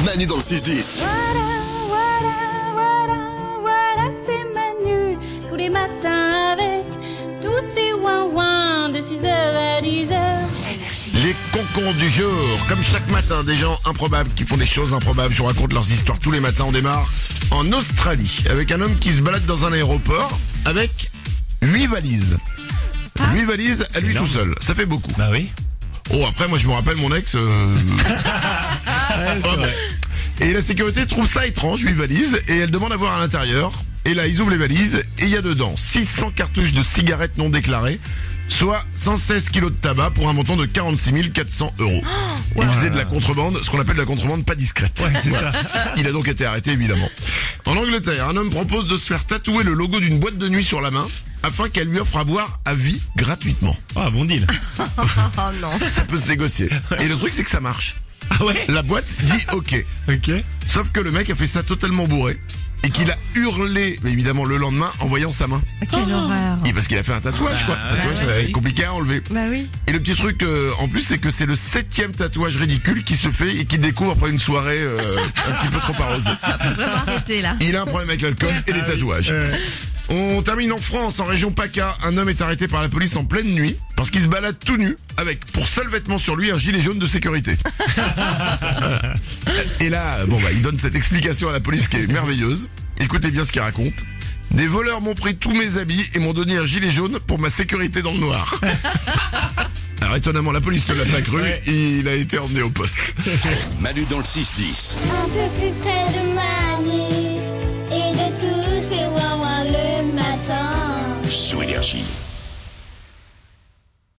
Manu dans le 6-10. Voilà, c'est Manu. Tous les matins avec tous ces ouin-ouin de 6h à 10h. Les concons du jour. Comme chaque matin, des gens improbables qui font des choses improbables. Je vous raconte leurs histoires tous les matins. On démarre en Australie avec un homme qui se balade dans un aéroport avec 8 valises. 8 valises à lui tout seul. Ça fait beaucoup. Bah oui. Oh, après, moi je me rappelle mon ex. Et la sécurité trouve ça étrange, 8 valises, et elle demande à voir à l'intérieur. Et là, ils ouvrent les valises, et il y a dedans 600 cartouches de cigarettes non déclarées, soit 116 kilos de tabac pour un montant de 46 400 €. Il faisait de la contrebande, ce qu'on appelle de la contrebande pas discrète. Ouais, c'est ça. Il a donc été arrêté, évidemment. En Angleterre, un homme propose de se faire tatouer le logo d'une boîte de nuit sur la main, afin qu'elle lui offre à boire à vie gratuitement. Ah, bon deal. Oh non. Ça peut se négocier. Et le truc, c'est que ça marche. Ah ouais. La boîte dit OK. Ok. Sauf que le mec a fait ça totalement bourré. Et qu'il a hurlé, mais évidemment, le lendemain, en voyant sa main. Quelle horreur. Et parce qu'il a fait un tatouage, quoi. Tatouage, c'est compliqué à enlever. Bah oui. Et le petit truc, en plus, c'est que c'est le 7e tatouage ridicule qui se fait et qu'il découvre après une soirée un petit peu trop arrosée. Faut vraiment arrêter là. Il a un problème avec l'alcool et les tatouages. On termine en France, en région PACA. Un homme est arrêté par la police en pleine nuit parce qu'il se balade tout nu avec pour seul vêtement sur lui un gilet jaune de sécurité. Et là, il donne cette explication à la police qui est merveilleuse. Écoutez bien ce qu'il raconte. Des voleurs m'ont pris tous mes habits et m'ont donné un gilet jaune pour ma sécurité dans le noir. Alors étonnamment, la police ne l'a pas cru. Ouais. Il a été emmené au poste. Manu dans le 6-10. Un peu plus près de Manu et de tous ces ouin-ouin le matin. Sur Énergie.